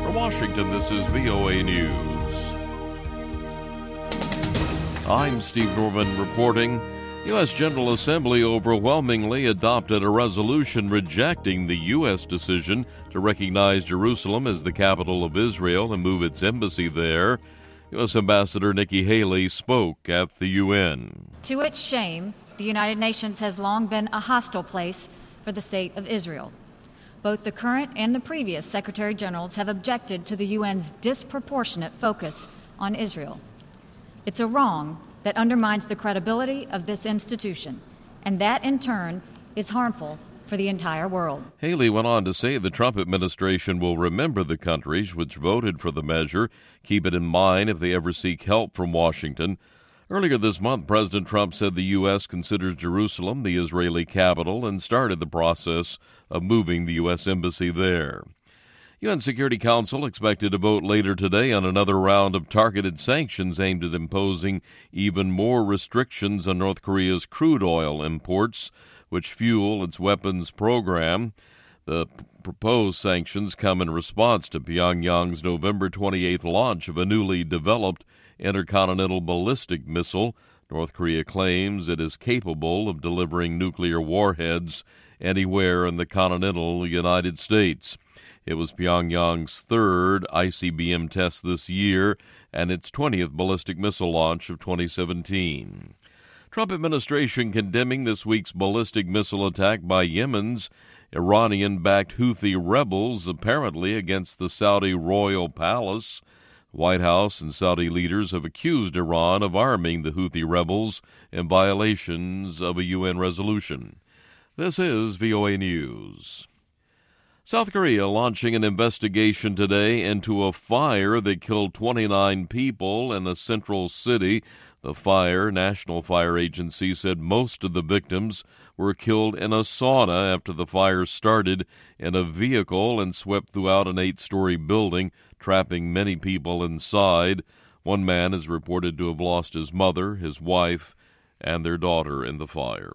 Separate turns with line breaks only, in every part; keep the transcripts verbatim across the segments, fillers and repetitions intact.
From Washington, this is V O A News. I'm Steve Norman reporting. U S General Assembly overwhelmingly adopted a resolution rejecting the U S decision to recognize Jerusalem as the capital of Israel and move its embassy there. U S Ambassador Nikki Haley spoke at the U N.
To its shame, the United Nations has long been a hostile place for the state of Israel. Both the current and the previous Secretary Generals have objected to the U N's disproportionate focus on Israel. It's a wrong that undermines the credibility of this institution, and that, in turn, is harmful for the entire world.
Haley went on to say the Trump administration will remember the countries which voted for the measure, keep it in mind if they ever seek help from Washington. Earlier this month, President Trump said the U S considers Jerusalem the Israeli capital and started the process of moving the U S embassy there. U N Security Council expected to vote later today on another round of targeted sanctions aimed at imposing even more restrictions on North Korea's crude oil imports, which fuel its weapons program. The p- proposed sanctions come in response to Pyongyang's November twenty-eighth launch of a newly developed intercontinental ballistic missile. North Korea claims it is capable of delivering nuclear warheads anywhere in the continental United States. It was Pyongyang's third I C B M test this year and its twentieth ballistic missile launch of twenty seventeen. Trump administration condemning this week's ballistic missile attack by Yemen's Iranian-backed Houthi rebels, apparently against the Saudi royal palace. White House and Saudi leaders have accused Iran of arming the Houthi rebels in violations of a U N resolution. This is V O A News. South Korea launching an investigation today into a fire that killed twenty-nine people in a central city. The fire, National Fire Agency, said most of the victims were killed in a sauna after the fire started in a vehicle and swept throughout an eight-story building, trapping many people inside. One man is reported to have lost his mother, his wife, and their daughter in the fire.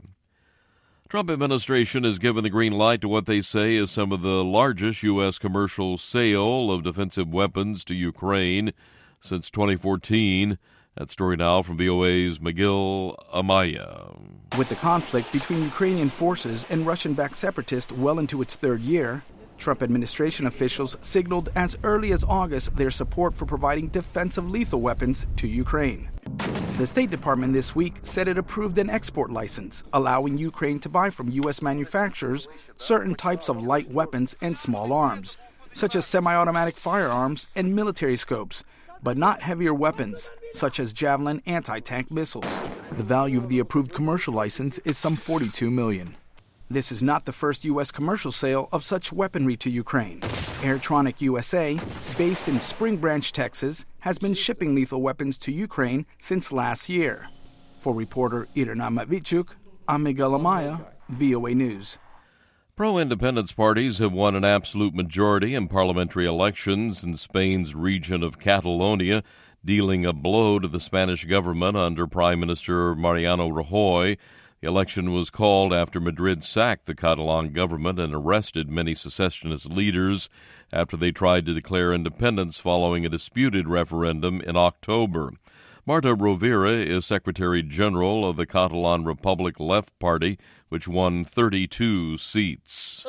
Trump administration has given the green light to what they say is some of the largest U S commercial sale of defensive weapons to Ukraine since twenty fourteen. That story now from V O A's Miguel Amaya.
With the conflict between Ukrainian forces and Russian-backed separatists well into its third year, Trump administration officials signaled as early as August their support for providing defensive lethal weapons to Ukraine. The State Department this week said it approved an export license, allowing Ukraine to buy from U S manufacturers certain types of light weapons and small arms, such as semi-automatic firearms and military scopes, but not heavier weapons, such as Javelin anti-tank missiles. The value of the approved commercial license is some forty-two million dollars. This is not the first U S commercial sale of such weaponry to Ukraine. Airtronic U S A, based in Spring Branch, Texas, has been shipping lethal weapons to Ukraine since last year. For reporter Irina Matvichuk, I'm Miguel Amaya, V O A News.
Pro-independence parties have won an absolute majority in parliamentary elections in Spain's region of Catalonia, dealing a blow to the Spanish government under Prime Minister Mariano Rajoy. The election was called after Madrid sacked the Catalan government and arrested many secessionist leaders after they tried to declare independence following a disputed referendum in October. Marta Rovira is Secretary General of the Catalan Republic Left Party, which won thirty-two seats.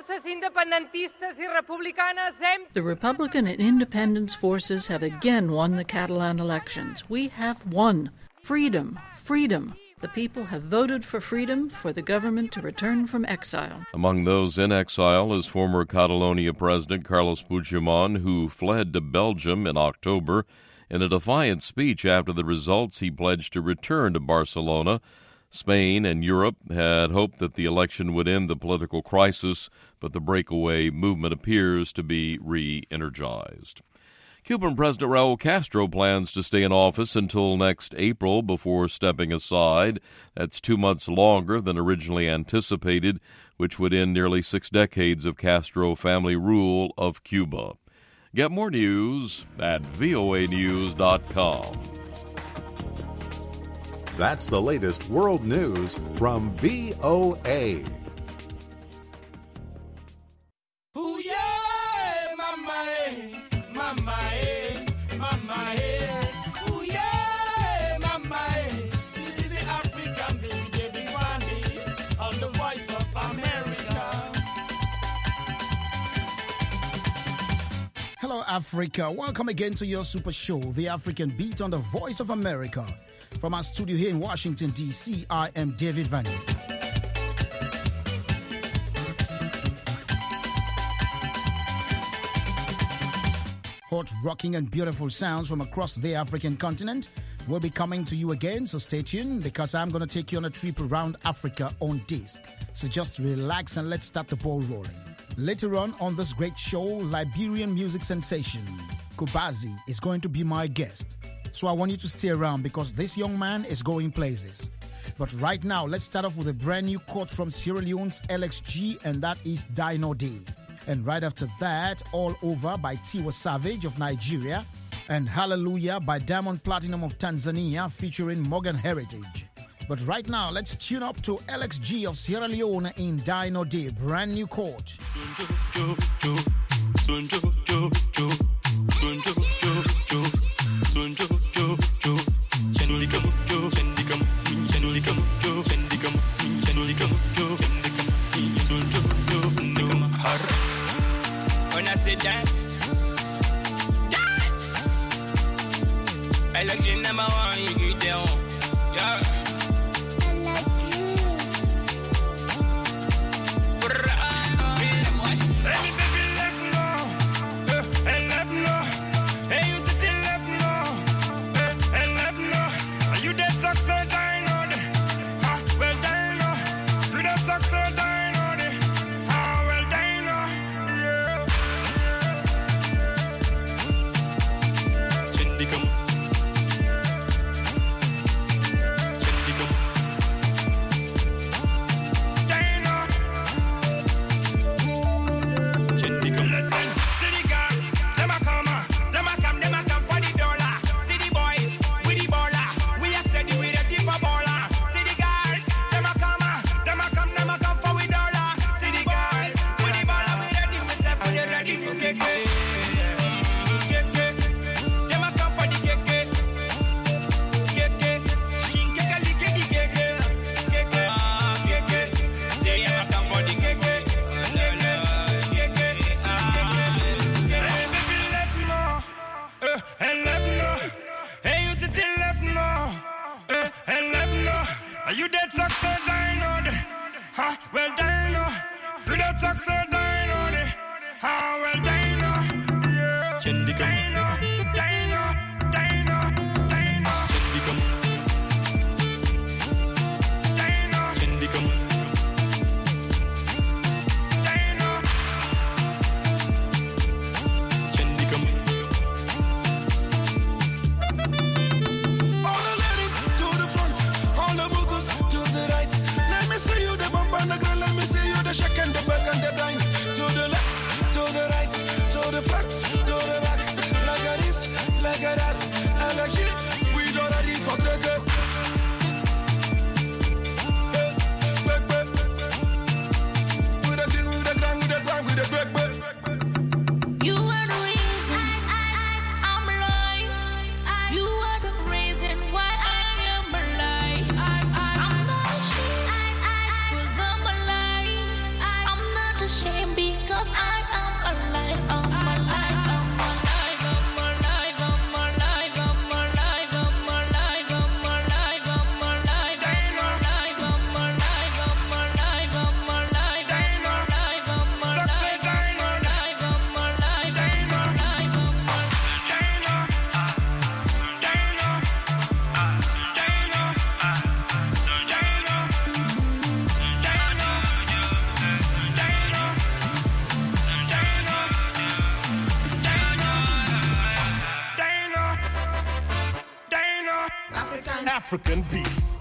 The Republican and Independence forces have again won the Catalan elections. We have won. Freedom, freedom. The people have voted for freedom, for the government to return from exile.
Among those in exile is former Catalonia President Carles Puigdemont, who fled to Belgium in October. In a defiant speech after the results, he pledged to return to Barcelona. Spain and Europe had hoped that the election would end the political crisis, but the breakaway movement appears to be re-energized. Cuban President Raul Castro plans to stay in office until next April before stepping aside. That's two months longer than originally anticipated, which would end nearly six decades of Castro family rule of Cuba. Get more news at V O A news dot com.
That's the latest world news from V O A.
Ooh, yeah, mama. Hello, Africa. Welcome again to your super show, The African Beat on the Voice of America. From our studio here in Washington, D C, I am David Vanny. Hot, rocking, and beautiful sounds from across the African continent will be coming to you again, so stay tuned because I'm going to take you on a trip around Africa on disc. So just relax and let's start the ball rolling. Later on on this great show, Liberian music sensation Kubazi is going to be my guest. So I want you to stay around because this young man is going places. But right now, let's start off with a brand new quote from Sierra Leone's L X G, and that is Dino Day. And right after that, All Over by Tiwa Savage of Nigeria, and Hallelujah by Diamond Platinum of Tanzania featuring Morgan Heritage. But right now, let's tune up to L X G of Sierra Leone in Dino Day, brand new quote.
When I say dance, dance, I like you number one, you get down, yeah.
African beats.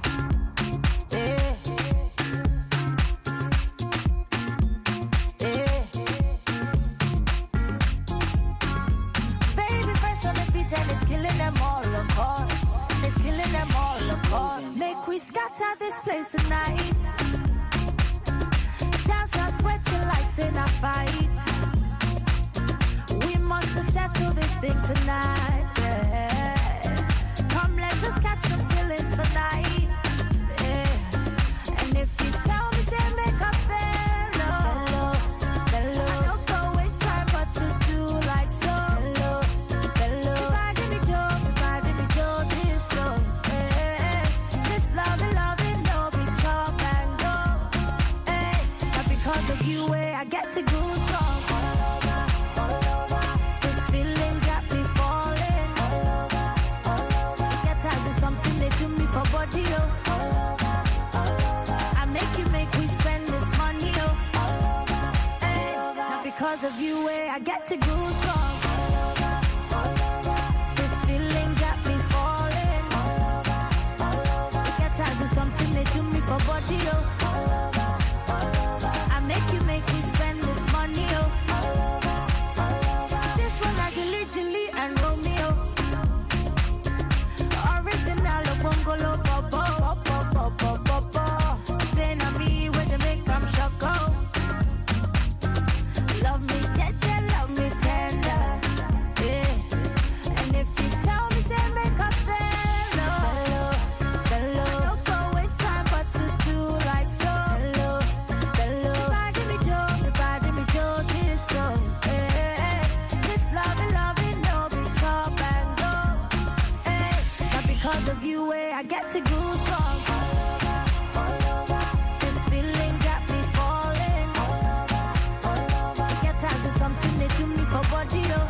Bello, bello. I don't go waste time but to do like so. I get to goosebumps. This feeling got me falling. Get tired of something they do me for body, oh. I make you make me spend this money, oh. This one like Gilly Gilly and Romeo. Original of Bongolo Bobo, Bobo, Bobo, Bobo. Say na me where they make them shock, oh. Love me, Jeje, love me tender, yeah. And if you tell me, say make up hello, hello, hello. I don't go waste time but to do like so. Hello, hello. Everybody me Joe, everybody me Joe, this goes, yeah. This loving, loving, no be chop and go, yeah. Not because of you, eh, I get to goosebumps. This feeling got me falling. Get tired of something they do me for body, oh.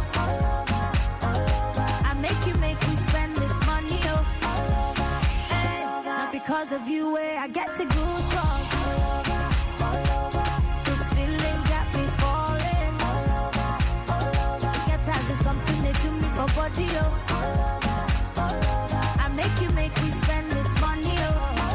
I make you make me spend this money, oh. Hey, not because of you, eh, I get to goosebumps. This feeling got me falling. Get tired of something they do me for body, oh. I make you make me spend this money, oh.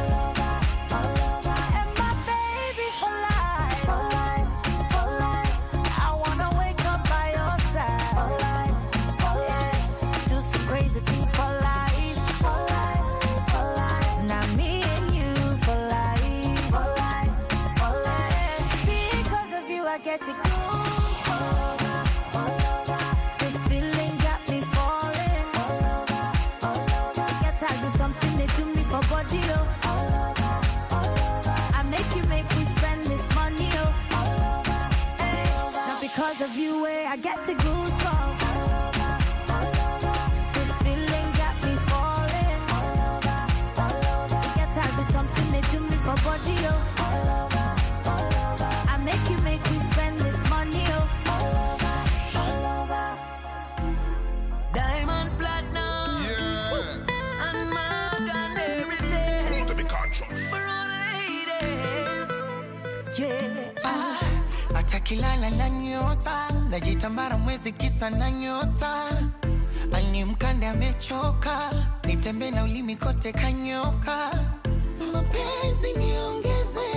And my baby for life, for life, for life. I wanna wake up by your side, for life, for life. Do some crazy things for life, for life, for life. Now me and you for life, for life, for life. Because of you, I get to go. This feeling got me falling. Get tired of something they do me for body, oh. I make you make me spend this money, oh. Hey, not because of you, eh, I get to goosebumps. This feeling got me falling. Get tired of something they do me for body, oh. I make you make me spend this money, oh.
Diamond, platinum, yeah. And mark and everything.
Who to be conscious?
For all ladies, yeah. Ah, atakilala na nyota, najitambara mwezi kisa na nyota. Ani mkande amechoka, nitembe na ulimi kote kanyoka. Mapenzi niongeze,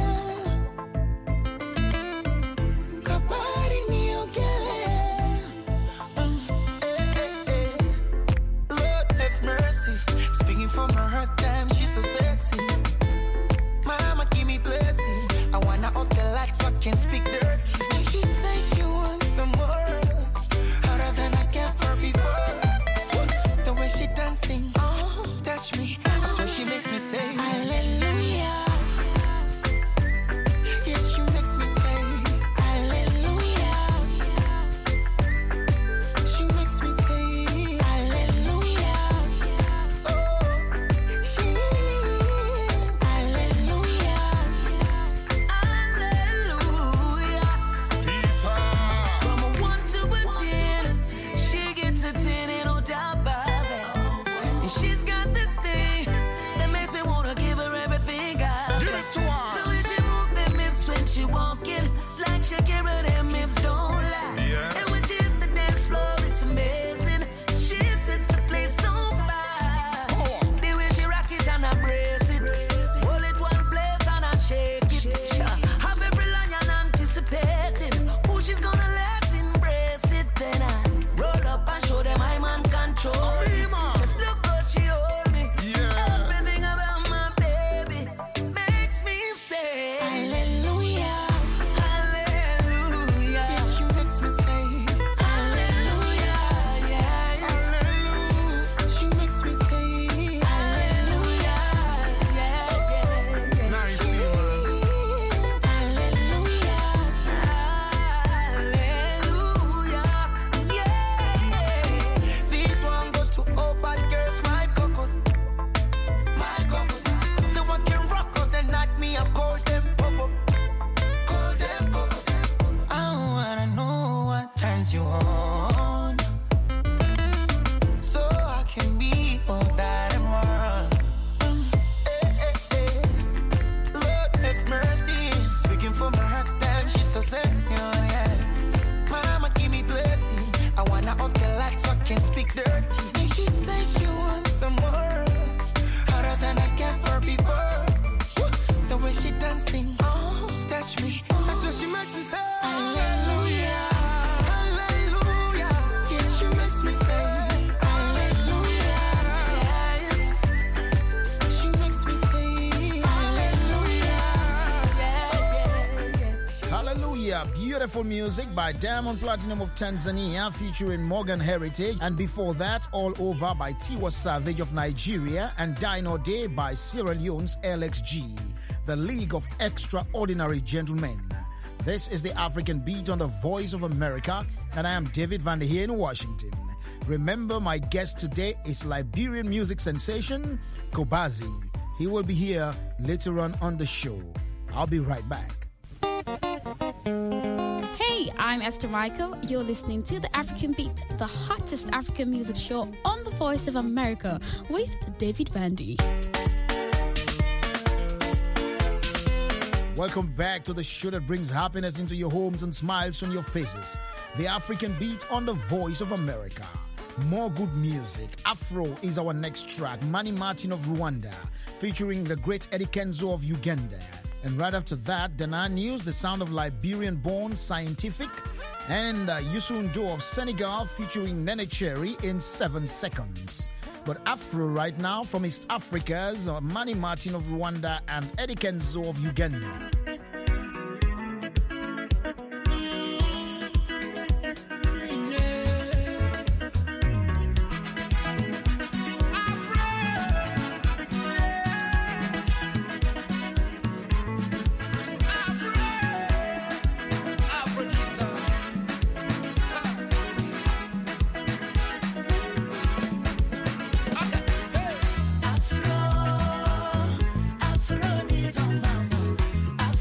kabari niogele. Mm, eh, eh, eh. Lord have mercy, speaking from her hurt time, she's so sexy. Mama give me blessing, I wanna off the lights so I can speak dirty. And she says she wants some more, harder than I can for before. The way she dancing, oh, touch me, that's what she makes me say hallelujah. Yes, she makes me say hallelujah. She makes me say hallelujah. Oh, she hallelujah. Hallelujah.
Peter.
From a one to a ten, she gets a ten and no doubt about that. And she's got this thing that makes me wanna give her everything I
Give it to her.
The way she move them hips when she walking, like Shakira, them hips don't lie.
Yeah.
And when she hit the dance floor, it's amazing. She sets the place on fire.
Oh.
The way she rock it and I brace it, hold it one place and I shake it. Have every lion anticipating who she's gonna let embrace it. Then I roll up and show them I'm on control.
Arriba.
Just look how she hold me.
Yeah.
Everything about my baby makes me say hallelujah, hallelujah. Yes, she makes me say hallelujah, yeah, yeah.
Hallelujah.
She makes me say hallelujah, yeah, yeah, yeah.
Nice, man.
Hallelujah, hallelujah, yeah. This one goes to all bad girls, my cocos, my cocos. The one can rock out the night, me I call them popo, call them popo. I wanna know what turns you on, so I can be all that and more. Mm, eh, eh, eh. Lord have mercy, speaking from her hurt time, she's so sexy, oh yeah. Mama give me
beautiful music by Diamond Platinum of Tanzania featuring Morgan Heritage, and before that, All Over by Tiwa Savage of Nigeria and Dino Day by Sierra Leone's L X G, the League of Extraordinary Gentlemen. This is the African Beat on the Voice of America, and I am David Van der Heer in Washington. Remember, my guest today is Liberian music sensation Kobazi. He will be here later on on the show. I'll be right back.
Hey, I'm Esther Michael. You're listening to The African Beat, the hottest African music show on the Voice of America with David Vandy.
Welcome back to the show that brings happiness into your homes and smiles on your faces. The African Beat on the Voice of America. More good music. Afro is our next track. Manny Martin of Rwanda, featuring the great Eddie Kenzo of Uganda. And right after that, Dana News, the sound of Liberian-born Scientific, and uh, Youssou N'Dour of Senegal, featuring Nene Cherry in seven seconds. But Afro right now from East Africa's uh, Manny Martin of Rwanda and Eddie Kenzo of Uganda.
Afro, Afro,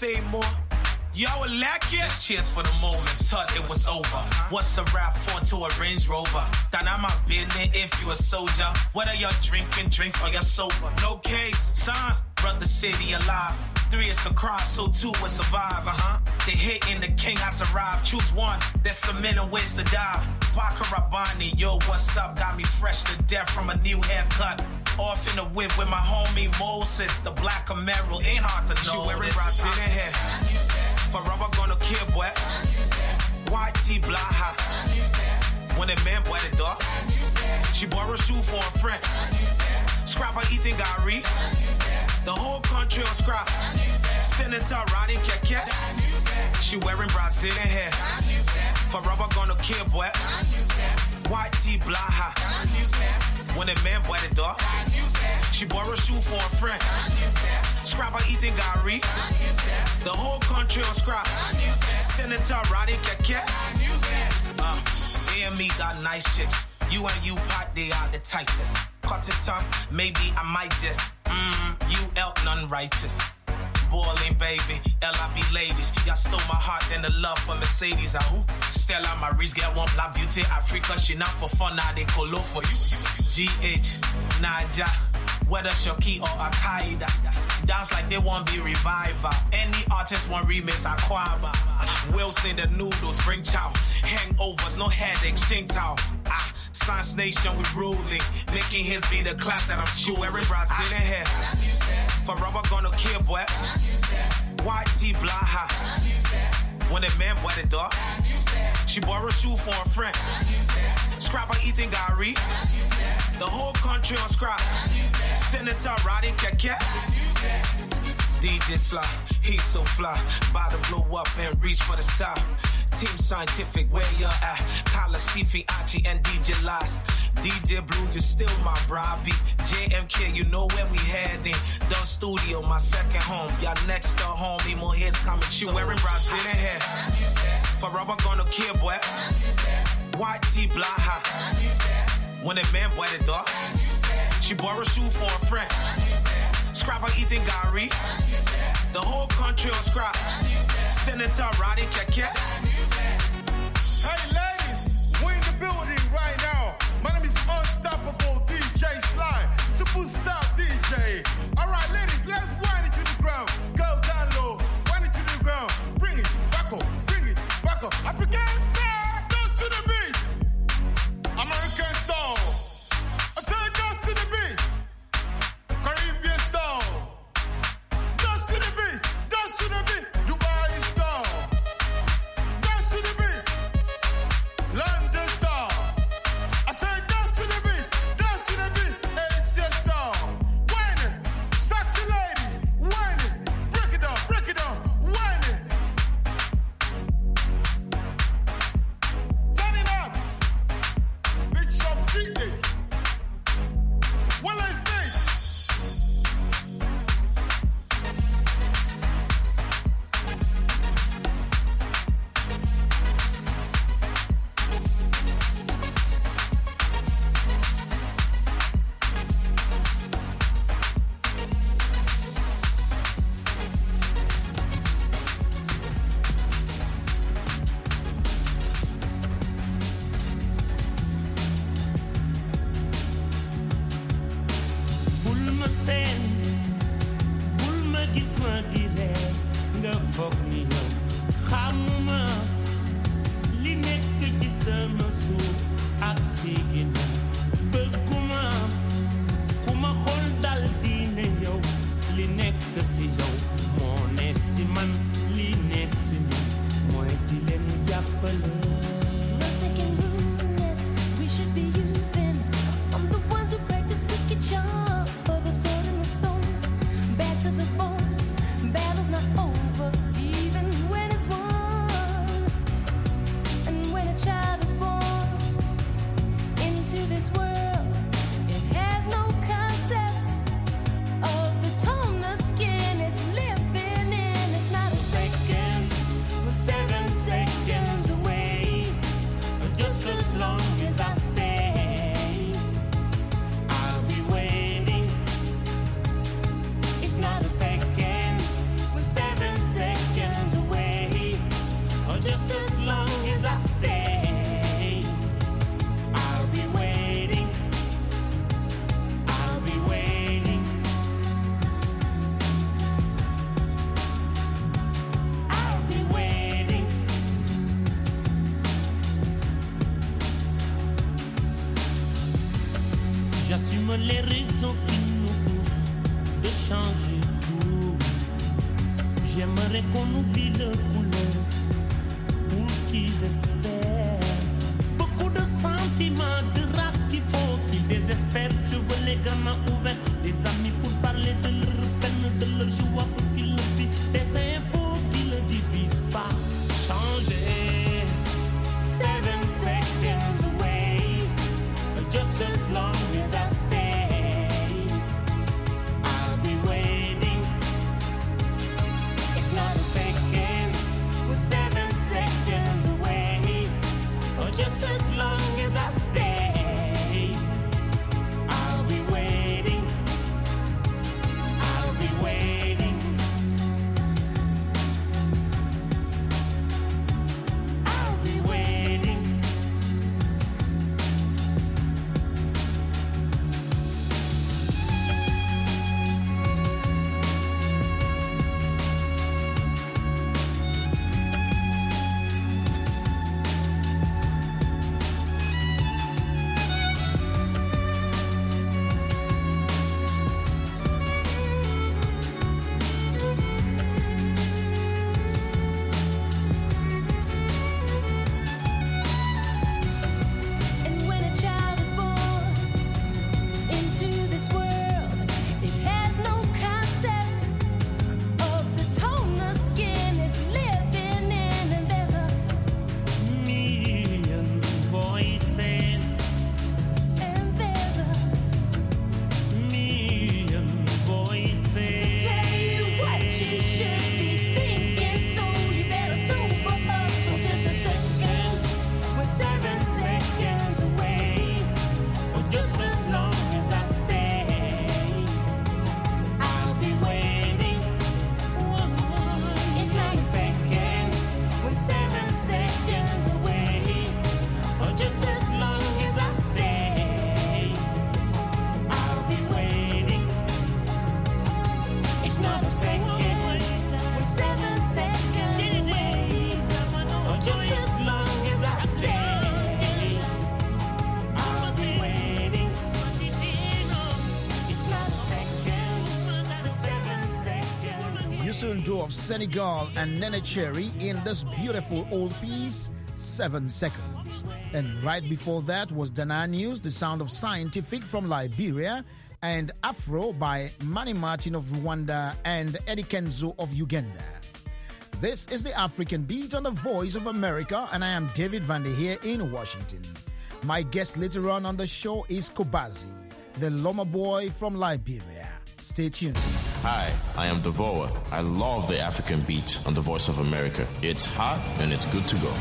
say more. Yo, Alakia. Let's cheers for the moment. Thought it was over. What's a rap for to a Range Rover? That I'm a business if you a soldier. Whether you're drinking drinks or you're sober. No case. Signs, brother city alive. Three is a cross, so two will survive, uh-huh. They hit in the king has arrived. Choose one, there's a million ways to die. Parker Rabbani, yo, what's up? Got me fresh to death from a new haircut. Off in the whip with my homie Moses. The black Camaro, ain't hard to know. She wearing Brazilian hair. For rubber gonna kill, boy. White tee, blaha. When a man boy the dog. She borrowed a shoe for a friend. Scrapper eating Gary. The whole country on scrap. Senator riding keke. She wearing Brazilian hair. For rubber gonna kill, boy. White tee, blaha. When a man boy the dog. She borrowed a shoe for a friend. Scrapper eating Gary. The whole country on scrap. Senator riding keke. Uh, me and me got nice chicks. You and you pot, they are the tightest. Cut it tongue, maybe I might just. Mmm, you elk none righteous. Balling, baby, L I B ladies. Y'all stole my heart and the love for Mercedes. I who? Stella Maris, get one black beauty. Africa, she not for fun, now they colo for you. G H, Naja, whether Shoki or Al-Qaeda. Dance like they want be revival. Any artist want remix, Aquaba. Wilson the noodles, bring chow. Hangovers, no headaches, Ching Tao. Ah, Science Nation, we ruling. Making his be the class that I'm sure. Wearing Brazilian hair. For rubber gonna kill, boy. White tee, blaha. When a man boy the dog. She borrowed a shoe for a friend. Scrapper eating Gary. The whole country on scrap. Senator riding keke. D J Sly, he's so fly. About to blow up and reach for the sky. Team Scientific, where you at? Kala, Stevie, Archie, and D J Lies. D J Blue, you still my bribey. J M K, you know where we heading. Done Studio, my second home. Y'all next to homie, more hits coming. She wearing Brazilian hair. For rubber gonna kill, boy. White tee, blaha. When a man boy the dog. She borrowed a shoe for a friend. Scrapper eating Gary. The whole country on scrap. Senator riding keke.
Hey ladies, we're in the building right now. My name is Unstoppable D J Sly, Superstar D J. All right, ladies, let's wind it to the ground. Go down low, wind it to the ground. Bring it back up, bring it back up. African style, dance to the beat. American style, I said dance to the beat. Caribbean style, dance to the beat, dance to the beat. Dubai style, dance to the beat. London style, I said dance to the beat, dance to the beat. Asia style, whine it, sexy lady, whine it, break it down, break it down, whine it. Turn it up, bitch up D J. Well, let's be.
bul ma seen bul ma gis ma di reer nga foog ni yow xamuma li nekk ci sama suuf ak si ginnaaw bëgguma ku ma xool dal di ne yow li nekk si yow moo ne si man li ne si ñun mooy di leen jàppale.
We should be using. I'm the ones who practice wicked charm for the sword and the stone. Back to the bone. Battle's not over, even when it's won. And when a child is born into
J'assume les raisons qui nous poussent de changer tout. J'aimerais qu'on oublie le couleur pour qu'ils espèrent. Beaucoup de sentiments, de race qu'il faut qu'ils désespèrent. Je veux les gamins ouverts, des amis pour parler de leur peine, de leur joie pour qu'ils le vivent. Des infos qui ne divisent pas. Changer. Seven seconds away, just as long as I stay, I'll be waiting. It's not a second, we're seven seconds away, or just as long as I stay, I'll be waiting. I'll be waiting. I'll be waiting. And when a child is born into this world, it has no concept of the tone the skin is living in, and there's a million voices, and there's a million voices to tell you what you should be thinking. So you better sober up for just a second. We're seven seconds away, or just as long as I stay, I'll be waiting. It's not a second, we're seven seconds away, or just as long as I stay, I'll be waiting. It's not a second, we're seven seconds away, or just as long as I stay, I'll be waiting. It's not a second, we're seven seconds.
Youssou of Senegal and Nene Cherry in this beautiful old piece, Seven Seconds. And right before that was Dana News, the sound of Scientific from Liberia, and Afro by Manny Martin of Rwanda and Eddie Kenzo of Uganda. This is the African Beat on the Voice of America, and I am David Van Der here in Washington. My guest later on on the show is Kobazi, the Loma boy from Liberia. Stay tuned.
Hi, I am Devoa. I love the African Beat on the Voice of America. It's hot and it's good to go.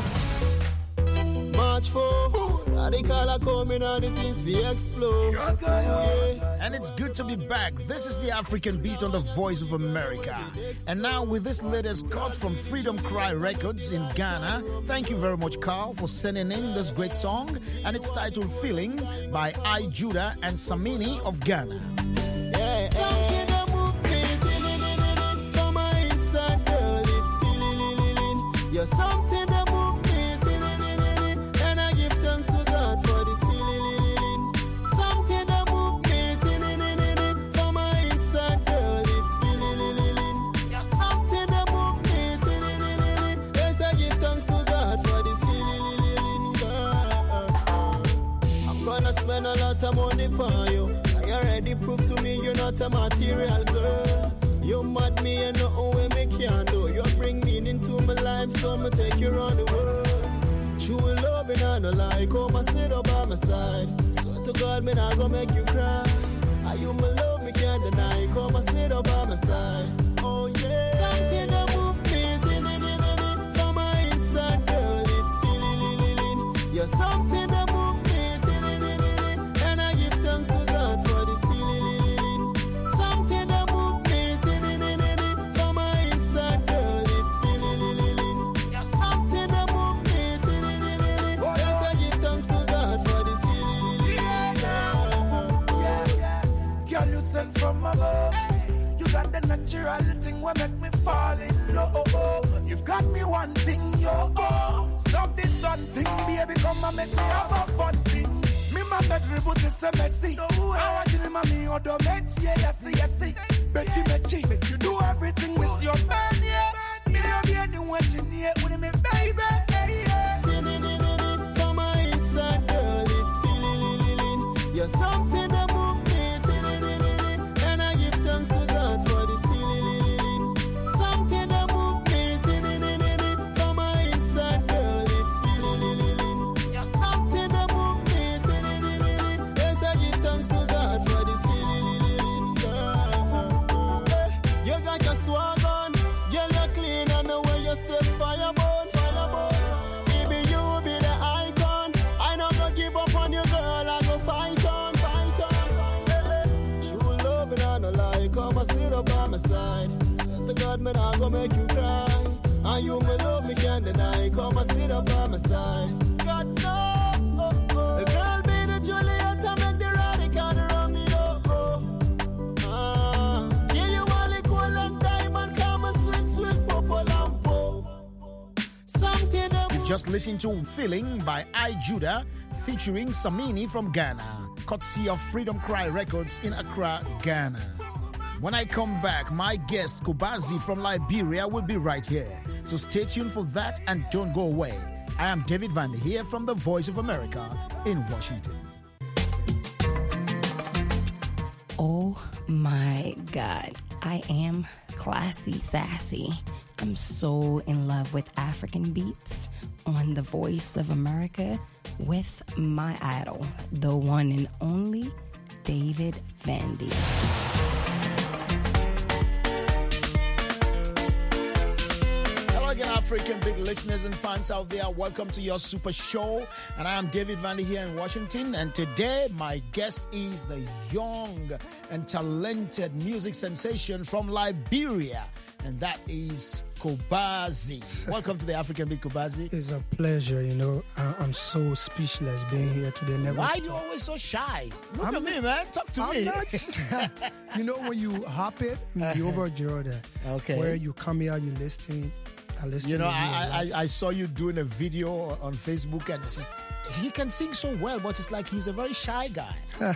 March for radical are coming and the things we explode. Yeah.
And it's good to be back. This is the African Beat on the Voice of America. And now with this latest cut from Freedom Cry Records in Ghana. Thank you very much, Carl, for sending in this great song. And it's titled Feeling by I Judah and Samini of Ghana.
Yeah, something that move me, from my inside, girl, it's feeling. You're something that move me, and I give thanks to God for this feeling. Something that move me, from my inside, girl, it's feeling. You're something that move me, yes, I give thanks to God for this feeling, girl. I'm gonna spend a lot of money for you. You already proved to me you're not a material girl. You mad me and nothing way me can do. You bring meaning to my life, so I'ma take you around the world. True love and I no lie, come and sit up by my side. So to God, me not gonna make you cry. Are you my love, me can't deny. Come and sit up by my side. Oh yeah. Something that move me, from my inside, girl, it's feeling. You're something that move me, and I give thanks to God for this feeling. Something that move me, from my inside, girl, it's feeling. You're something that move me, yes, I give thanks to God for this feeling.
Yeah, yeah, yeah. Girl, you sent from above. You got the natural thing what make me fall in love. You've got me one thing, yo. Oh. Stop this one thing, baby, come and make me have a fun thing. Me
bedroom, but it's a messy. I want you to mommy or the men, yeah, yes, yes, Betty, Betty, you do everything with your man, yeah. Me don't be anyone you need with me, baby, yeah.
For my inside girl, it's feeling. You're something that move me, and I give thanks to God for this feeling. Something that move me, for my inside girl, it's feeling. You're something that move me, yes, I give thanks to God for this feeling. Girl, you got your swag on, girl, you're clean, and the way you stay fireborn, fireborn. Baby, you be the icon. I not gonna give up on you, girl. I go fight on, fight on. True love and I no lie. Come and sit up by my side. Swear to God, man, I go make you cry. And you me love me can't deny. Come and sit up by my side. God no, the girl be the Juliet and make the radical Romeo. Ah, yeah, you only cool and diamond. Come and sweet, sweet purple lampo. Something that
You've just listened to Feeling by I Judah featuring Samini from Ghana, courtesy of Freedom Cry Records in Accra, Ghana. When I come back, my guest Kobazi from Liberia will be right here. So stay tuned for that and don't go away. I am David Van here from the Voice of America in Washington.
Oh my God, I am classy sassy. I'm so in love with African beats on the Voice of America with my idol, the one and only David Vandy.
Hello again, African big listeners and fans out there. Welcome to your super show. And I am David Vandy here in Washington. And today, my guest is the young and talented music sensation from Liberia. And that is Kobazi. Welcome to the African Beat, Kobazi.
It's a pleasure, you know. I- I'm so speechless being here today. Never
Why are you always so shy? Look
I'm
at me, man. Talk to
I'm
me.
not- you know, when you hop it, you overjoy that.
Okay.
Where you come here, you listen. I listen
You know,
to
I, I I saw you doing a video on Facebook and I said, he can sing so well, but it's like he's a very shy guy.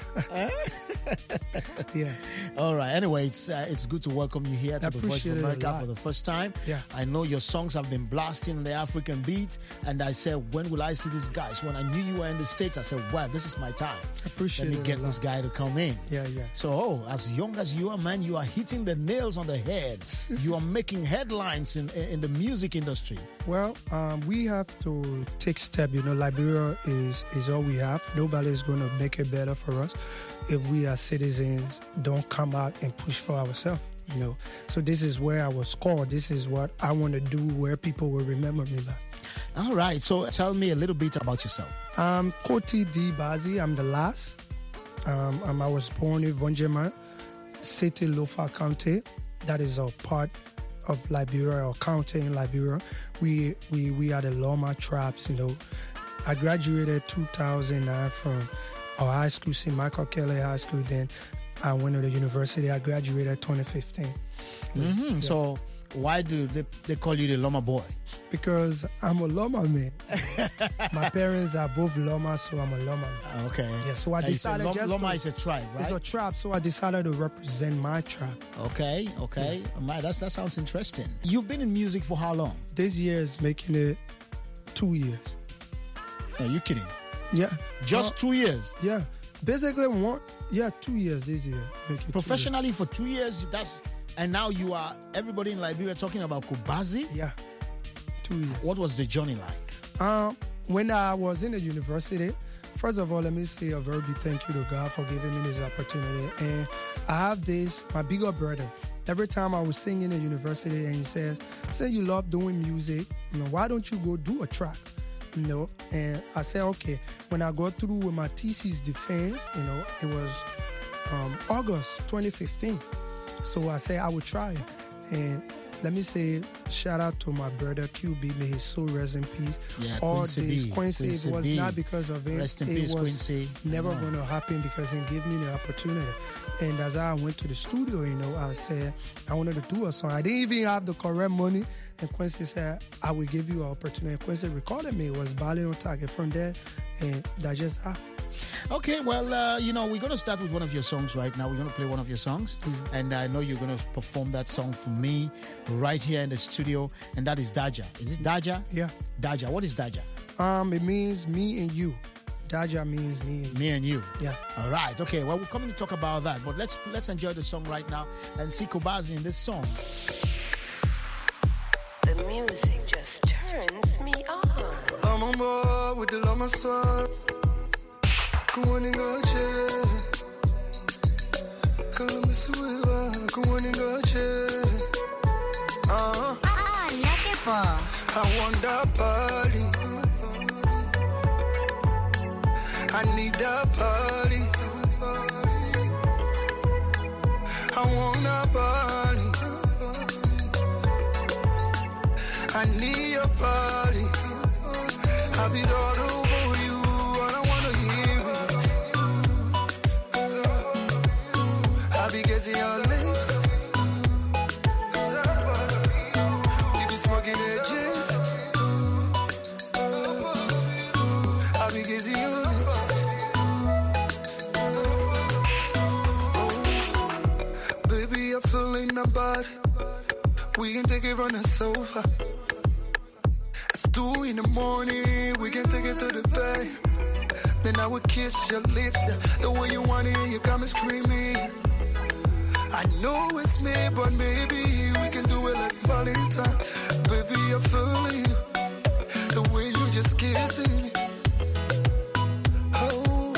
Yeah.
All right. Anyway, it's uh, it's good to welcome you here to
I
the Voice
appreciate
of
it a
America
lot.
for the first time.
Yeah.
I know your songs have been blasting on the African beat, and I said, when will I see these guys? When I knew you were in the States, I said, wow, this is my time.
I appreciate
Let me
it
get
a
this
lot.
guy to come in.
Yeah, yeah.
So, oh, as young as you are, man, you are hitting the nails on the head. You are making headlines in in the music industry.
Well, um, we have to take step. You know, Liberia is is all we have. Nobody is going to make it better for us if we as citizens don't come out and push for ourselves. You know, so this is where I was scored. This is what I want to do, where people will remember me by.
All right. So, tell me a little bit about yourself.
Um, Koti D. Bazi. I'm the last. Um, um, I was born in Vonjema, City Lofa County. That is a part of Liberia or county in Liberia. We we we are the Loma tribes. You know, I graduated two thousand nine from our high school, Saint Michael Kelly High School. Then I went to the university. I graduated twenty fifteen.
Mm-hmm.
Yeah.
So, why do they, they call you the Loma boy?
Because I'm a Loma man. My parents are both Loma, so I'm a Loma man.
Okay.
Yeah, so I
And you said
decided
Lom-
just
Loma
to-
is a tribe, right?
It's a tribe, so I decided to represent my tribe.
Okay, okay. My, that's, that sounds interesting. You've been in music for how long?
This year is making it two years.
Are you kidding?
Yeah.
Just
Uh,
two years?
Yeah. Basically, one, yeah, two years this year. Make it two
Professionally for two years, that's and now you are everybody in Liberia talking about Kobazi?
Yeah. Two years.
What was the journey like?
Um, when I was in the university, first of all, let me say a very big thank you to God for giving me this opportunity. And I have this, my bigger brother. Every time I was singing in university, and he says, "Say you love doing music, you know, why don't you go do a track?" You know, and I said, okay. When I got through with my thesis defense, you know, it was um, August twenty fifteen. So I said I would try it. And let me say, shout out to my brother Q B, may his soul rest in peace.
Yeah,
All
Quincy
this,
B.
Quincy,
Quincy
it was
B.
not because of him.
Rest in
it
peace,
was
Quincy.
never
Yeah.
going to happen because he gave me the opportunity. And as I went to the studio, you know, I said I wanted to do a song. I didn't even have the correct money. And Quincy said, I will give you an opportunity. And Quincy recorded me. It was Bali on target from there. And that just happened.
Okay, well, uh, you know, we're going to start with one of your songs right now. We're going to play one of your songs. Mm-hmm. And I know you're going to perform that song for me right here in the studio. And that is Daja. Is it Daja?
Yeah.
Daja. What is Daja?
Um, It means me and you. Daja means me and you.
Me and you.
Yeah.
All right. Okay, well, we're coming to talk about that. But let's let's enjoy the song right now and see Kobazi in this song.
The music just turns me on.
I'm on board with the Lama Sword. Come on and go check. Columbus River. Come on and go check. Uh-huh.
Ah, neckable.
I want that body. I need that body. I want that body. I need your body. I'll be all over you. I don't wanna hear it. I'll be kissing your lips. We be smoking edges. I'll be kissing your lips. Oh, baby, I'm feeling my body. We can take it from the sofa. Two in the morning, we can take it to the bed. Then I would kiss your lips, yeah. The way you want it, you got me screaming. I know it's me, but maybe we can do it like Valentine. Baby, I'm feeling you, the way you just kissing me. Oh,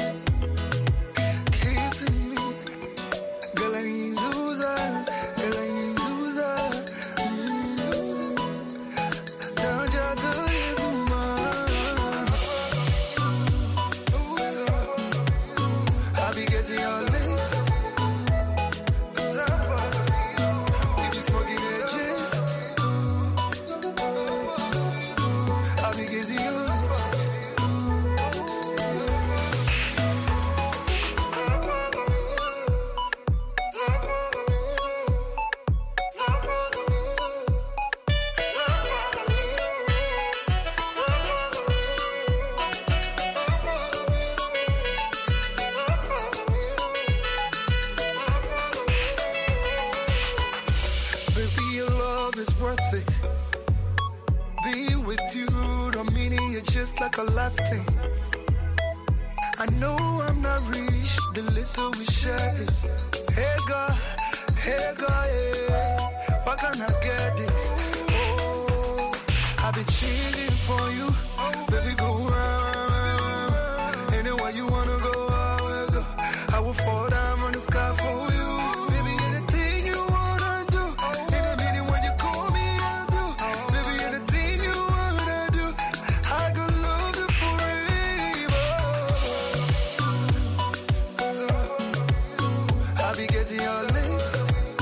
kissing me. Girl, I ain't Zuza, girl, I ain't Zuza. Your lips. We be smoking edges. I'll be kissing your lips. Like a life thing. I know I'm not rich, the little we share. Hey God, hey God, yeah. Why can't I get this? Oh, I've been changing for you. Baby, go round. Anywhere you wanna go, I will go. I will fall down from the sky for you. Baby, anything you wanna do. In a minute when you call me, I'll do. Baby, anything you wanna do. I could love you forever. I'll be getting your lips.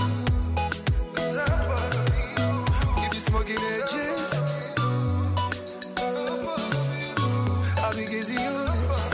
We be smoking edges. I'll be getting your lips.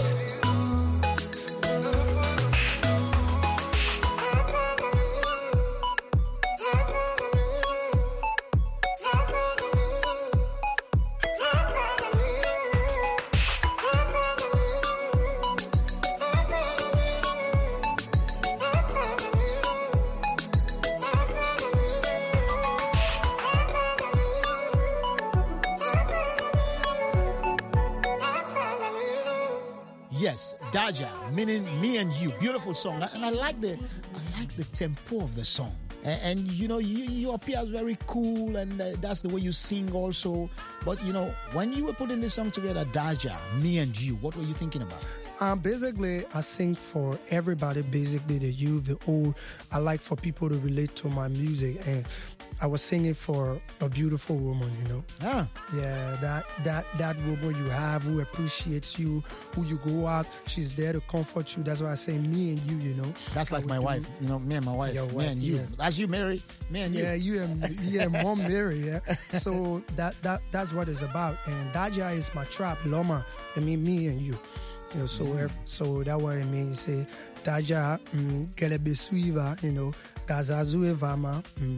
Yes, Daja, meaning me and you. Beautiful song. And I like the I like the tempo of the song. And, and you know, you, you appear very cool, and uh, that's the way you sing also. But, you know, when you were putting this song together, Daja, me and you, what were you thinking about?
Um, basically, I sing for everybody, basically the youth, the old. I like for people to relate to my music. And I was singing for a beautiful woman, you know.
Ah.
Yeah, that that that woman you have who appreciates you, who you go out, she's there to comfort you. That's why I say me and you, you know.
That's like my wife, you know, me and my wife,
Your
me
wife,
and you.
yeah.
As you marry, me and you.
Yeah, you and yeah, mom Mary, yeah. So that that that's what it's about. And Daja is my trap, Loma. I mean me and you. You know, so mm. so that what I mean. Say Daja, Gelebe Suiva, you know, Gazazu Evama,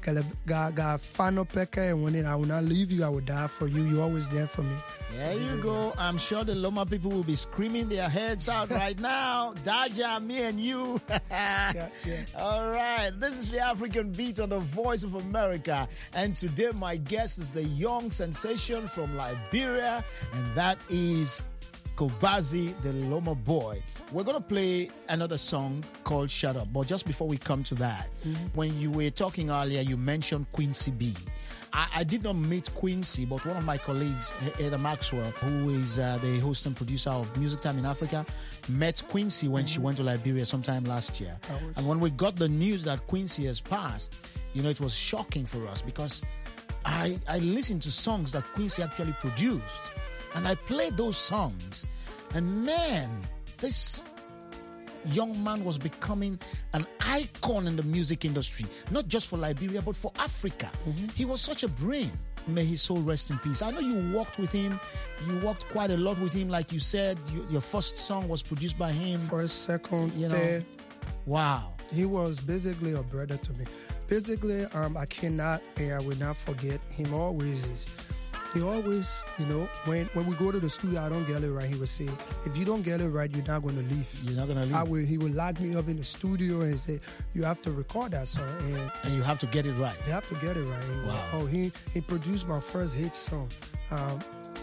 Fano Peke, and when I will not leave you, I will die for you. You're always there for me.
There so you go. Good. I'm sure the Loma people will be screaming their heads out right now. Daja, me and you. yeah, yeah. All right. This is the African Beat on the Voice of America. And today my guest is the young sensation from Liberia, and that is Kobazi, the Loma boy. We're going to play another song called Shut Up. But just before we come to that, mm-hmm. when you were talking earlier, you mentioned Quincy B. I, I did not meet Quincy, but one of my colleagues, Heather Maxwell, who is uh, the host and producer of Music Time in Africa, met Quincy when mm-hmm. she went to Liberia sometime last year. And when we got the news that Quincy has passed, you know, it was shocking for us because I, I listened to songs that Quincy actually produced. And I played those songs. And man, this young man was becoming an icon in the music industry, not just for Liberia, but for Africa. Mm-hmm. He was such a brain. May his soul rest in peace. I know you worked with him. You worked quite a lot with him. Like you said, you, your first song was produced by him.
First, second,
you know.
third.
Wow.
He was basically a brother to me. Basically, um, I cannot, and I will not forget him always is. He always, you know, when, when we go to the studio, I don't get it right, he would say, if you don't get it right, you're not going to leave.
You're not going to leave.
I will, he would lock me up in the studio and say, you have to record that song. And,
and you have to get it right.
You have to get it right. And
wow.
Oh, he, he produced my first hit song. Um,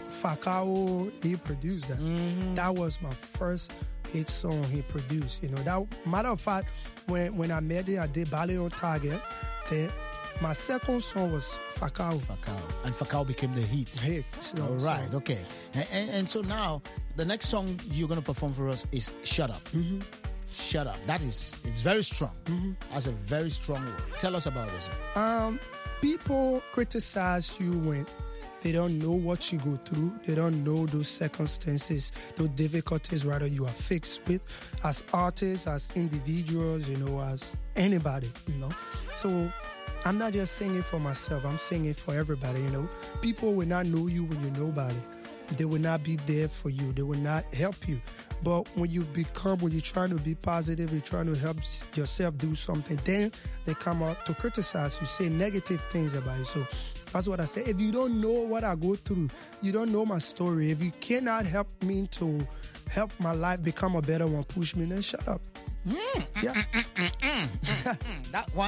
Fakao, he produced that.
Mm-hmm.
That was my first hit song he produced. You know, that matter of fact, when, when I met him, I did Ballet on Target. Then my second song was Fakao.
Fakao. And Fakao became the hit.
Hit.
So, All right, so. okay. And, and, and so now, the next song you're going to perform for us is Shut Up.
Mm-hmm.
Shut Up. That is, it's very strong.
Mm-hmm.
That's a very strong word. Tell us about this.
Um, people criticize you when they don't know what you go through. They don't know those circumstances, those difficulties, rather you are fixed with as artists, as individuals, you know, as anybody, you know. So I'm not just singing for myself. I'm singing for everybody, you know. People will not know you when you're nobody. They will not be there for you. They will not help you. But when you become, when you're trying to be positive, you're trying to help yourself do something, then they come out to criticize you, say negative things about you. So that's what I say. If you don't know what I go through, you don't know my story, if you cannot help me to help my life become a better one, push me, then shut up.
Mm.
Yeah.
Mm, mm, mm, mm, mm. That one.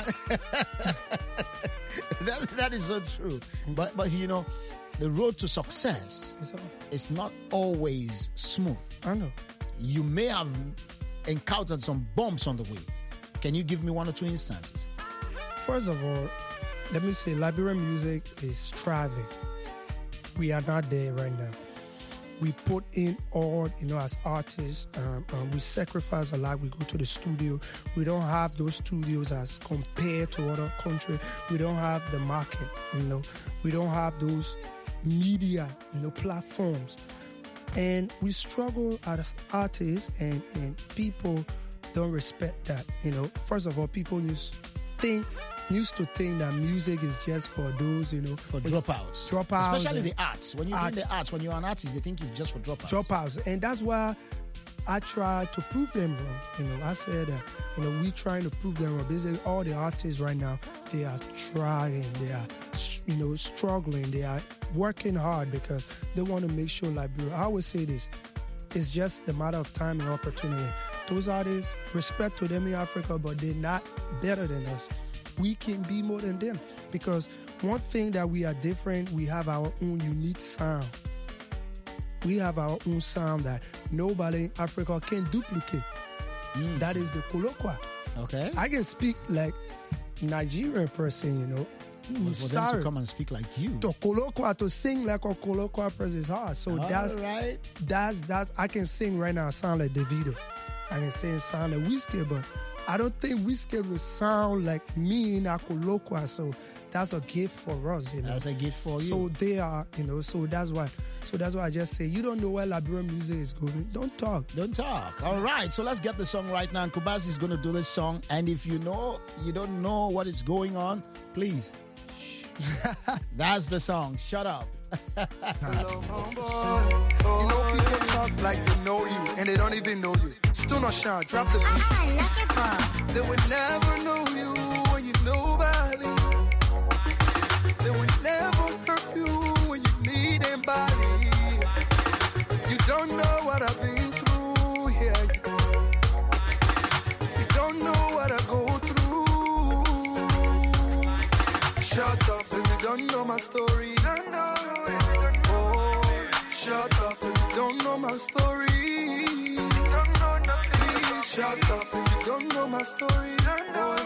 that, that is so true. But, but, you know, the road to success is not always smooth.
I know.
You may have encountered some bumps on the way. Can you give me one or two instances?
First of all, let me say Liberian music is striving. We are not there right now. We put in all, you know, as artists, um, um, we sacrifice a lot. We go to the studio. We don't have those studios as compared to other countries. We don't have the market, you know. We don't have those media, you know, platforms. And we struggle as artists, and, and people don't respect that, you know. First of all, people used think used to think that music is just for those, you know,
for dropouts.
Dropouts.
Especially the arts. When you're art, doing the arts, when you're an artist, they think it's just for dropouts.
Dropouts. And that's why I tried to prove them wrong. You know, I said that, you know, we trying to prove them wrong. Basically, all the artists right now, they are trying, they are, you know, struggling, they are working hard because they want to make sure, like, I always say this, it's just a matter of time and opportunity. Those artists, respect to them in Africa, but they're not better than us. We can be more than them because one thing that we are different, we have our own unique sound. We have our own sound that nobody in Africa can duplicate. Mm. That is the Kolokwa.
Okay.
I can speak like Nigerian person, you know.
But for
Sorry.
them to come and speak like you.
To Kolokwa, to sing like a Kolokwa person is hard. So
All
that's,
right.
that's, that's, I can sing right now, sound like Davido. I can sing sound like Whiskey, but I don't think Whiskey will sound like me in a Kolokwa. So that's a gift for us, you know.
That's a gift for you.
So they are, you know, so that's why. So that's why I just say, you don't know where Liberian music is going. Don't talk.
Don't talk. All right. So let's get the song right now. And Kobazi is going to do this song. And if you know, you don't know what is going on, please. That's the song. Shut up.
Hello, homeboy. You know people talk like they know you, and they don't even know you. Still not shine. Drop the beat.
Uh-uh, knock it off.
They would never know you when you nobody.
what I've been through, yeah. You don't know what I go through. Shut up if you don't know my story. Oh, shut up if you don't know my story. Please shut up if you don't know my story. Oh,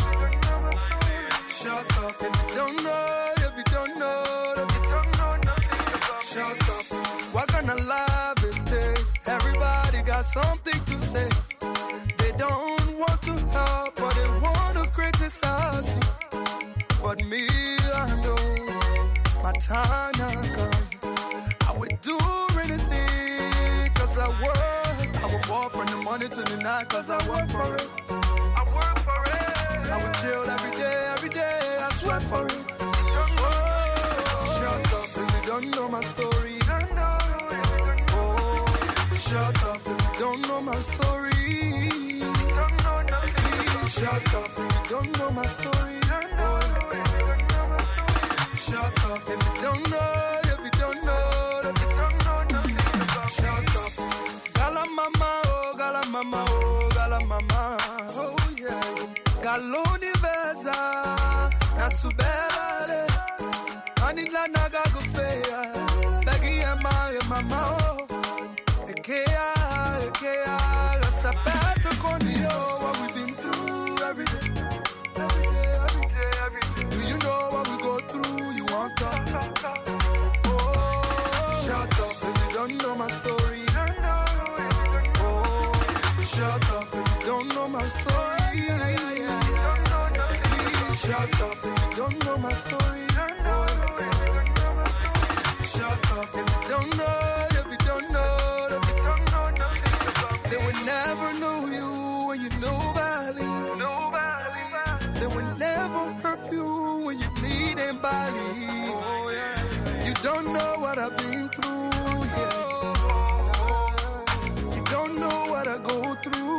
shut up if you don't know, if you don't know, if you don't know nothing. Shut up. What kind of life is this? Everybody got something to say. They don't want to help, but they want to criticize you. But me, I know my time now come. I would do anything, cause I work. I would walk from the morning to the night, cause I work for it. I work for it. I would chill every day, every day, I sweat for it. Oh, shut up if you don't know my story. Oh, shut up if you don't know my story. Please shut up if you don't know my story. Oh, shut up if you don't know, if you don't know, if you don't know nothing. Shut up. Gala mama, oh, gala mama, oh, gala mama, oh yeah. Galoni veza, na subele, anila naga gufeya, begi ema mama, oh, ekea, ekea, sabato kondio, what we've been through every day, every day, every day, every day. Do you know what we go through? You want to talk? Oh, shut up if you don't know my story. Oh, shut up if you don't know my story. Please shut up if you don't know my story. Oh, shut up if you don't know, if you don't know, if you don't know nothing about me. They will never know you when you nobody. Nobody. They will never hurt you when you need anybody. Oh, yeah. You don't know what I've been through, yeah. You don't know what I go through.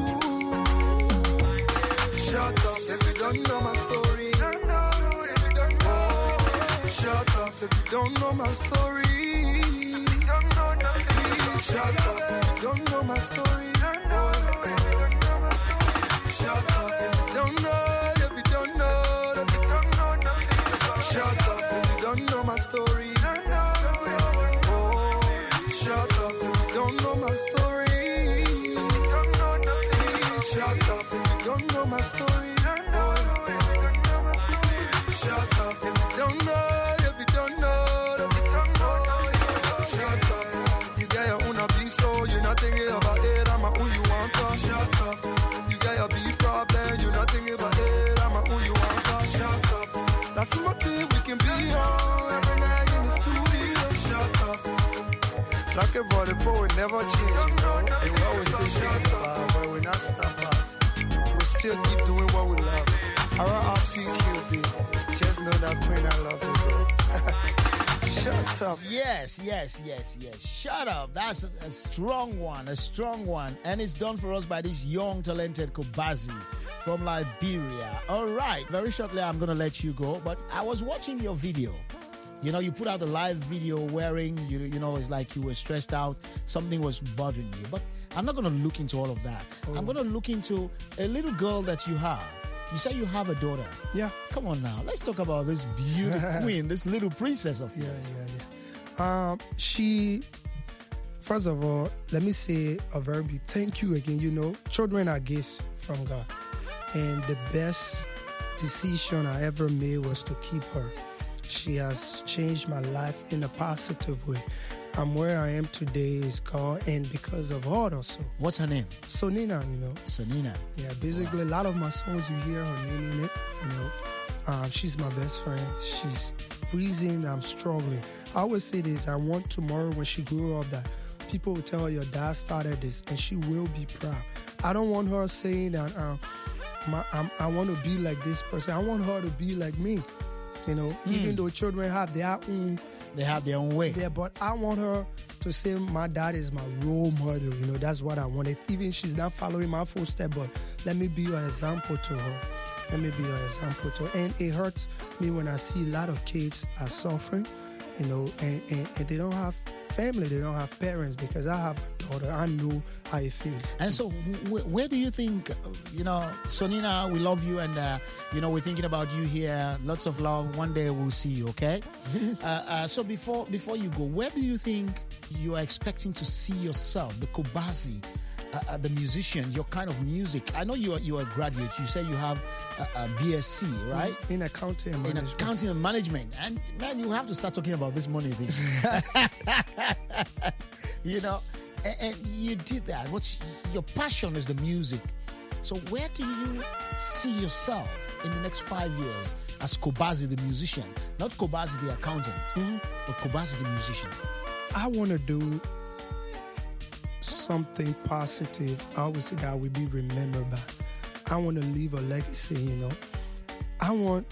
Shut up if you don't know my story. Oh, shut up if you don't know my story. Please shut up if you don't know my story. Oh, shut up if you don't know, if you don't know, if you don't know nothing. Shut up if you don't know my story. Oh, shut up if you don't know my story. Please shut up if you don't know my story. Oh, shut up if you don't know, if you don't know, if you don't know. Shut up. You got your own abuse, so you're not thinking about it. I'm a who you want to. Shut up. You got your big problem, you're not thinking about it. I'm a who you want to. Shut up. That's the motive we can be on every night in the studio. Shut up. Like a body poet never change, you know. They will always say shut up, but we're not stop us. We still keep doing what we love. R R P Q B. Just know that Queen, I love you, bro. Shut up.
Yes, yes, yes, yes. Shut up. That's a, a strong one, a strong one. And it's done for us by this young, talented Kobazi from Liberia. All right. Very shortly, I'm going to let you go. But I was watching your video. You know, you put out a live video wearing, you, you know, it's like you were stressed out. Something was bothering you. But I'm not going to look into all of that.
Oh. I'm
going to look into a little girl that you have. You say you have a daughter.
Yeah.
Come on now. Let's talk about this beautiful queen, this little princess of
yeah,
yours.
Yeah, yeah. Um, she, first of all, let me say a very big thank you again. You know, children are gifts from God. And the best decision I ever made was to keep her. She has changed my life in a positive way. I'm where I am today is God, and because of her also.
What's her name?
Sonina, you know.
Sonina.
Yeah, basically wow. A lot of my songs you hear her name in it, you know. Um, she's my best friend. She's reason I'm struggling. I always say this, I want tomorrow when she grew up that people will tell her your dad started this, and she will be proud. I don't want her saying that um, my, I'm, I want to be like this person. I want her to be like me. You know, mm. even though children have their own...
They have their own way.
Yeah, but I want her to say my dad is my role model. You know, that's what I wanted. Even she's not following my footsteps, but let me be an example to her. Let me be an example to her. And it hurts me when I see a lot of kids are suffering, you know, and, and, and they don't have family, they don't have parents, because I have a daughter. I know how it feels.
And so, wh- where do you think, uh, you know, Sonina, we love you, and, uh, you know, we're thinking about you here. Lots of love. One day we'll see you, okay? uh, uh, so, before before you go, where do you think you are expecting to see yourself, the Kobazi, uh, uh, the musician, your kind of music? I know you are, you are a graduate. You say you have a, a B S c, right?
In accounting and
In
management.
accounting and management. And, man, you have to start talking about this money thing. You know, and, and you did that. What's your passion is the music. So where do you see yourself in the next five years as Kobazi the musician? Not Kobazi the accountant, but Kobazi the musician.
I want to do something positive. I always say that I will be remembered by. I want to leave a legacy, you know. I want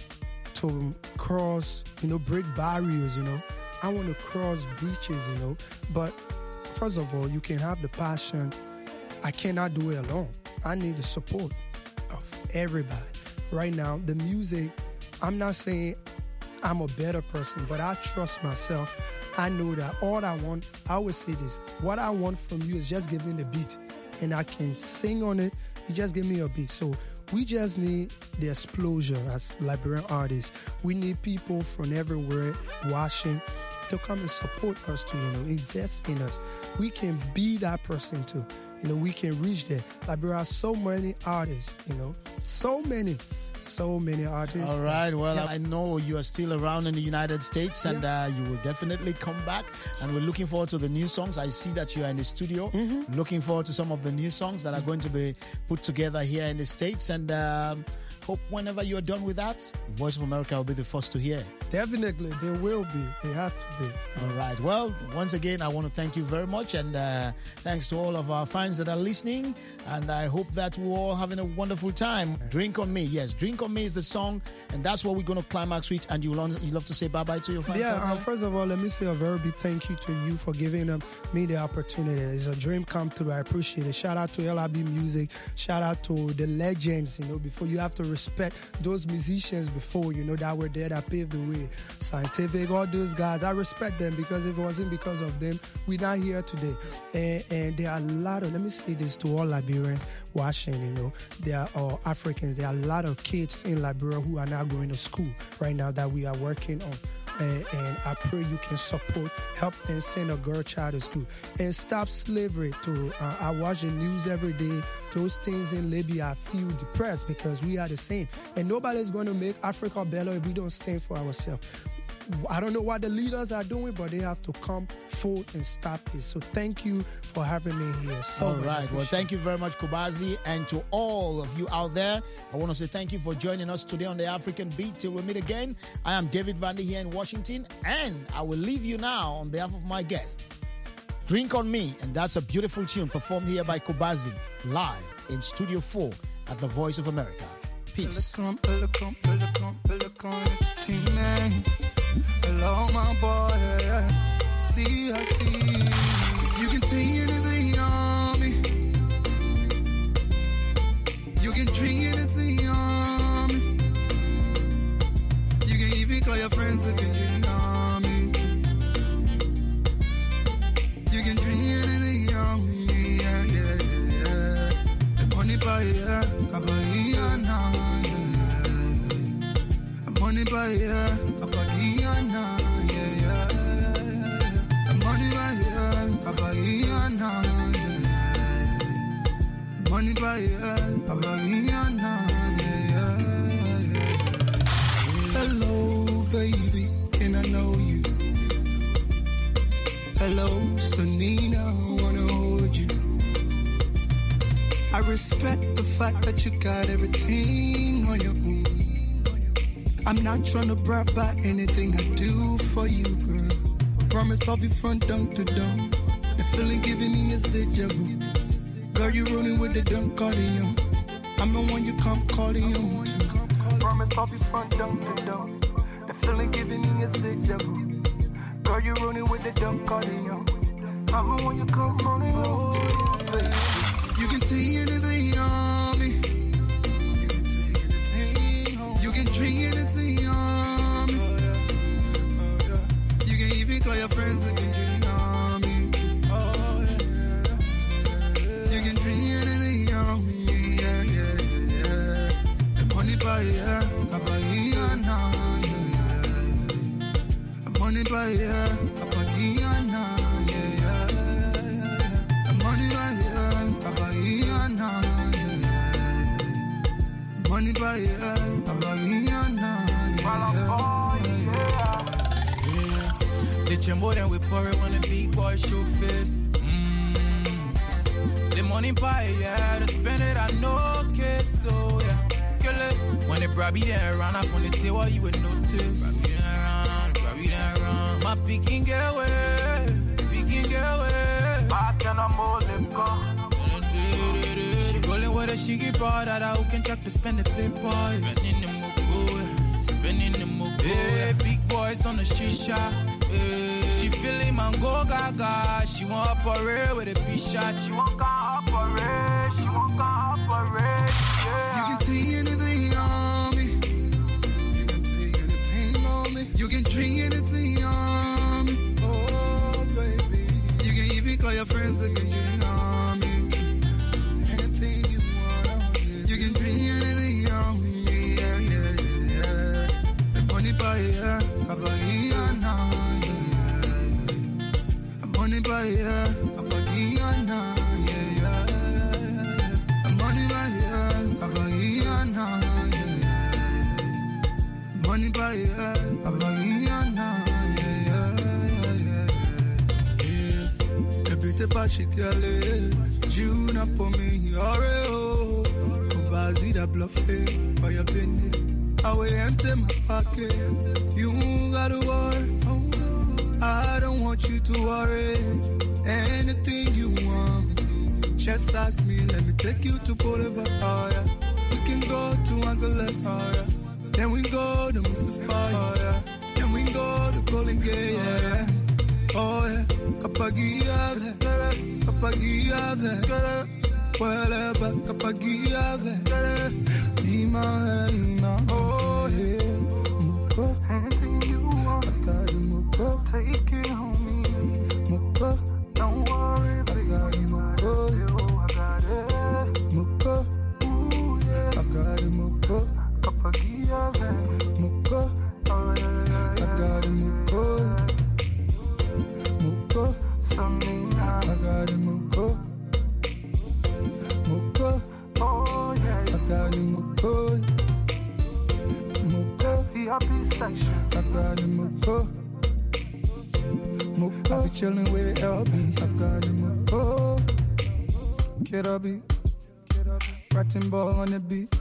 to cross, you know, break barriers, you know. I want to cross breaches, you know. But first of all, you can have the passion. I cannot do it alone. I need the support of everybody. Right now, the music, I'm not saying I'm a better person, but I trust myself. I know that all I want, I always say this, what I want from you is just give me the beat, and I can sing on it. You just give me a beat. So we just need the explosion as Liberian artists. We need people from everywhere watching to come and support us, to, you know, invest in us. We can be that person too. You know, we can reach there. Liberia has so many artists, you know, so many. So many artists.
All right. Well,
Yeah.
I know you are still around in the United States, and
Yeah.
uh, you will definitely come back. And we're looking forward to the new songs. I see that you are in the studio.
Mm-hmm.
Looking forward to some of the new songs that are going to be put together here in the States. And um, hope whenever you're done with that, Voice of America will be the first to hear.
Definitely, there will be. They have to be.
All right. Well, once again, I want to thank you very much. And uh, thanks to all of our fans that are listening. And I hope that we're all having a wonderful time. Drink on Me. Yes, Drink on Me is the song. And that's what we're going to climax with. And you you love to say bye-bye to your fans
Yeah,
out
um,
there?
first of all, let me say a very big thank you to you for giving um, me the opportunity. It's a dream come true. I appreciate it. Shout out to L R B Music. Shout out to the legends, you know, before you have to respect those musicians before, you know, that were there that paved the way. Scientific, all those guys, I respect them, because if it wasn't because of them, we're not here today. And, and there are a lot of, let me say this to all Liberians watching, you know, there are uh, Africans, there are a lot of kids in Liberia who are not going to school right now that we are working on. And, and I pray you can support, help them send a girl child to school. And stop slavery too. Uh, I watch the news every day. Those things in Libya, I feel depressed because we are the same. And nobody's going to make Africa better if we don't stand for ourselves. I don't know what the leaders are doing, but they have to come forward and stop this. So thank you for having me here. So
All
much
right. Well,
appreciate
thank you very much, Kobazi. And to all of you out there, I want to say thank you for joining us today on the African Beat. Till we meet again, I am David Vandy here in Washington, and I will leave you now on behalf of my guest. Drink on Me, and that's a beautiful tune performed here by Kobazi, live in Studio four at the Voice of America. Peace.
Welcome, welcome, welcome, welcome to the team, man. Hello, my boy. Yeah, yeah. See, I see. You can take anything on me. You can drink anything on me. You can even call your friends if you drink on me. You can drink anything on me. Yeah, yeah, yeah, yeah. The money by yeah, Kabahiana. Money by yeah, Kabahiana, yeah, yeah, yeah. Money by yeah, Kabahiana, yeah, yeah. Money by yeah, Kabahiana, yeah, yeah, yeah. Hello, baby, can I know you? Hello, Sonina, wanna hold you. I respect the fact that you got everything on your own. I'm not trying to brag about anything I do for you, girl. Promise I'll be front down to down. The feeling giving me is deja vu. Girl, you rolling with the dumb cardio. I'm the one you come calling on to. Promise I'll be front down to down. The feeling giving me is deja vu. Girl, you rolling with the dumb cardio. I'm the one you come running on to. You can take anything on me. You can drink anything on me. You can even call your friends if you drink on me.
tremble, then we pour it when the big boy show face. Mmm. The money pie, yeah, to spend it, I know, okay, so yeah. Kill it. When they grab you there, run up on the table, you would notice. Grab you there, run, grab you there, run. My picking get away, picking get away. I cannot more them go. She rolling with a shiggy bar that I who can check to spend the paper. Spending the moko, spending the moko. Yeah, big boys on the shisha. Yeah. She feeling man go gaga. She want operate with a B-shot. She want to operate. She want to operate. Yeah.
You can take anything on me. You can take anything on me. You can drink anything on me. Oh, baby. You can even call your friends to get you on me. Anything you want, you can drink anything on me. Yeah, yeah, yeah. The money by yeah, Papa Iana. Yeah, yeah. The money by yeah, Papa Iana. Yeah, yeah. The money by yeah, Papa Iana. Yeah, yeah. Money by yeah, Papa Iana. Yeah, yeah, yeah, yeah. Every day, she girl. June up for me, Oreo. Bazi da bluffé, for your penny. I will empty my pocket. You gotta worry. I don't want you to worry. Anything you want, just ask me. Let me take you to Boulevard. Oh yeah. We can go to Angeles. Oh yeah. Then we go to Missus Pie. Oh yeah. Then we go to Golden Gate. Yeah. Oh yeah. Kapagia, Kapagia, whatever, Kapagia, Ima, Ima, oh yeah, Muko, anything you want, I got you, Muko, take it home, Muko, don't worry, I got you, Muko, I got it, Muko, ooh yeah, I got you, Muko, Kapagia, Muko, oh yeah, I got you, Muko. I got it, Moko. Moko. Oh, yeah. I got it, Moko. Moko. V I P section. I got it, Moko. Moko. I be chillin' with the L B. I got it, Moko. Kid I be. Ratting ball on the beat.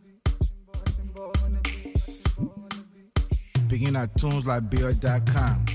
Picking out tunes like B R dot com.